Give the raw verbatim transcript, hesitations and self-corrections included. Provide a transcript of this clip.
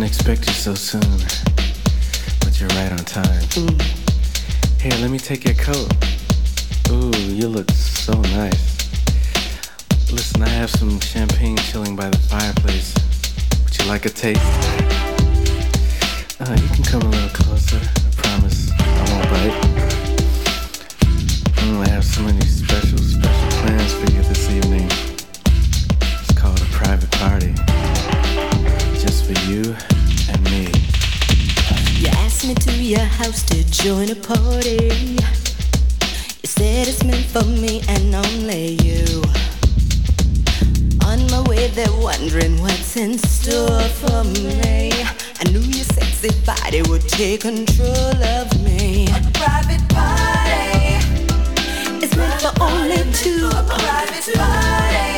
expect you so soon, but you're right on time. Mm. Here, let me take your coat. Ooh, you look so nice. Listen, I have some champagne chilling by the fireplace. Would you like a taste? Uh, you can come a little closer. I promise I won't bite. Mm, I have so many special, special plans for you this evening. It's called a private party. Just for you and me. You asked me to your house to join a party. You said it's meant for me and only you. On my way there wondering what's in store for me. I knew your sexy body would take control of me. A private party. It's meant for only two. A private party.